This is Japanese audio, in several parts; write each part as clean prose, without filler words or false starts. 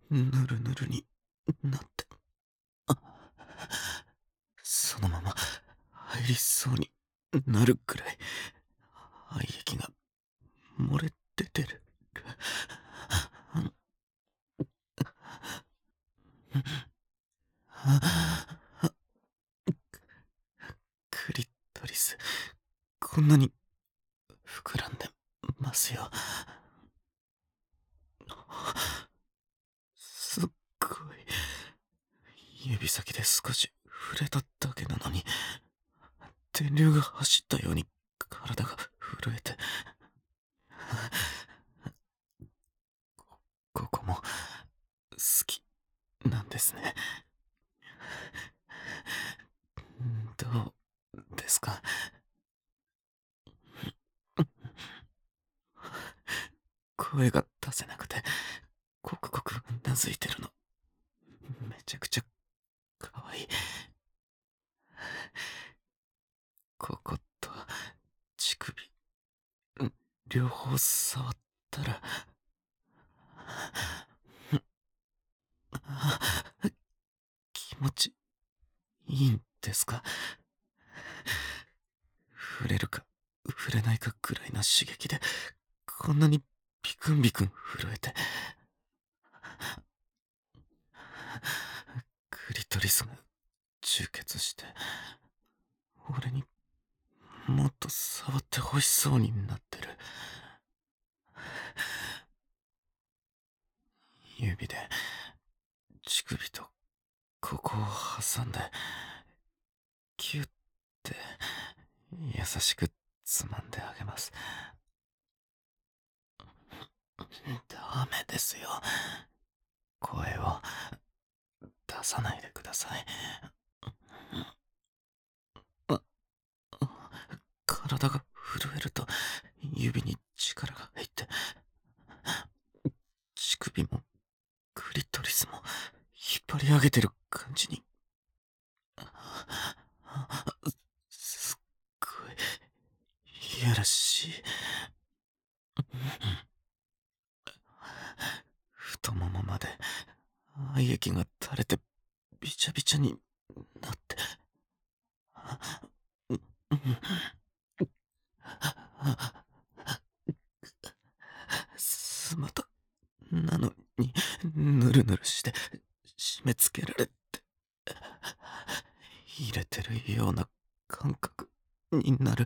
ぬるぬるになって、あ、そのまま入りそうになるくらい廃液が漏れ出てる。クリトリス、こんなに膨らんでますよ。すっごい。指先で少し触れただけなのに、電流が走ったように体が震えて、ここも好きなんですね。どうですか？声が出せなくて、コクコクうなずいてるの。めちゃくちゃ可愛い。ここと乳首、両方触ったら、気持ちいいんですか？触れるか触れないかくらいな刺激で、こんなにビクンビクン震えて、クリトリスが充血して、俺にもっと触って欲しそうになってる。指で乳首とここを挟んで、キュッて優しくつまんであげます。ダメですよ。声を出さないでください。あ、体が震えると指に力が入って、乳首もクリトリスも引っ張り上げてる感じに。すっごい、いやらしい。太ももまで愛液が垂れてびちゃびちゃになって。スマトなのにぬるぬるして締め付けられて、入れてるような感覚になる。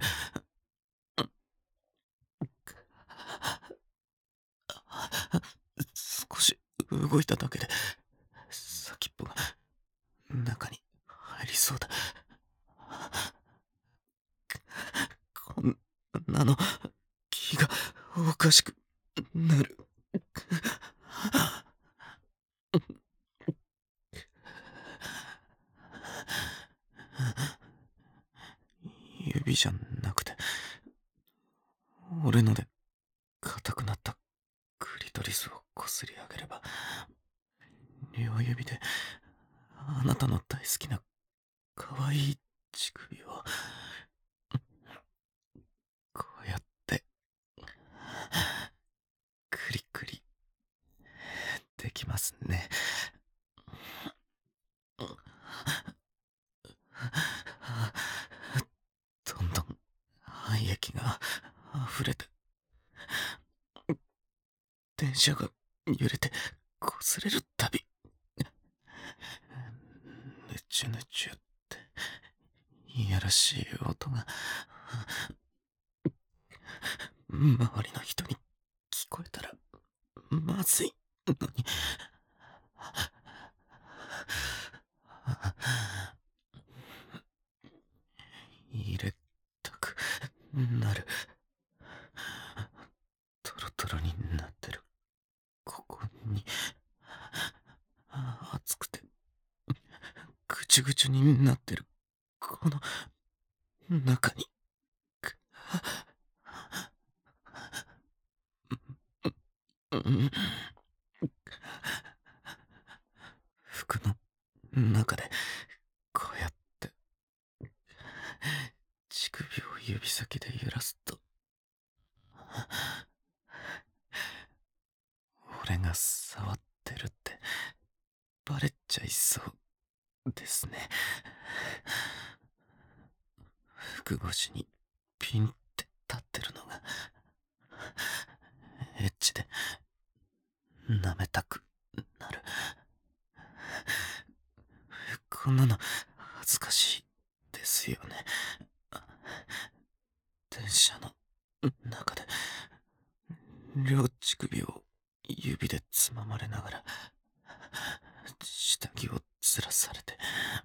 少し動いただけで先っぽが中に入りそうだ。こんなの気がおかしくなる。指じゃなくて俺ので硬くなったクリトリスをこすり上げれば、両指であなたの大好きな可愛い乳首をこうやってクリクリできますね。どんどん愛液が溢れて、電車が揺れて擦れるたび、ぬちゅぬちゅっていやらしい音が周りの人に聞こえたらまずいのに。入れたくなる。トロトロになってるここに、熱くてぐちゅぐちゅになってるこの中に、服の中でこうやって乳首を指先で揺らすと、俺が触ってるってバレちゃいそうですね。服越しにピンって立ってるのがエッチで舐めたくなる。こんなの恥ずかしいですよね。電車の中で両乳首を指でつままれながら下着をずらされて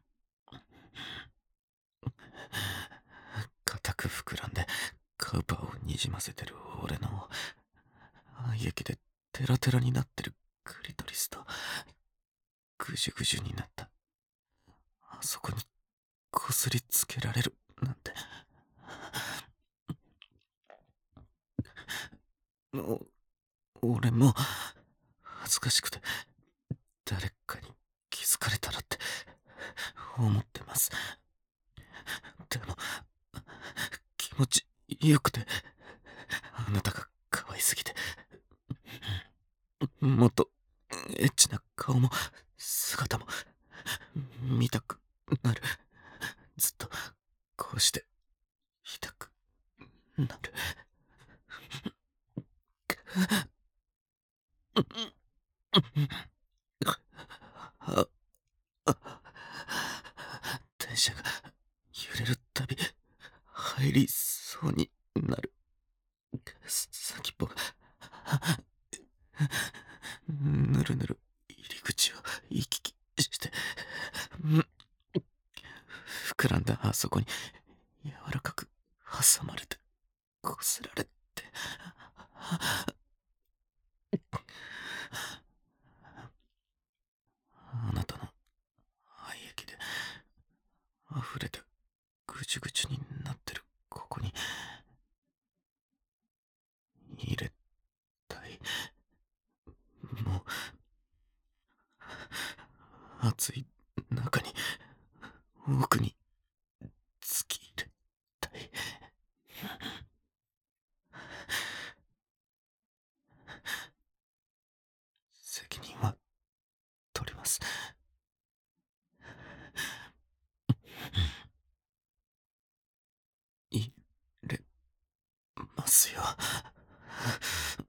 固く膨らんでカウパーをにじませてる俺の愛液でテラテラになってるクリトリスとぐじゅぐじゅになったあそこにこすりつけられるなんて、もう俺も恥ずかしくて誰かに気づかれたらって思ってます。でも気持ちよくて、あなたが可愛すぎて、もっとエッチな顔も姿も見たくなる。ずっとこうしていたくなる。あ、電車が揺れるたび入りそうになる。先っぽがぬるぬる入り口を行き来して膨らんだあそこに柔らかく挟まれてこすられて、あなたの愛液で溢れてぐちゅぐちゅになってるここに入れたい。もう暑い中に奥に突き入れたい。責任は取ります。入れますよ。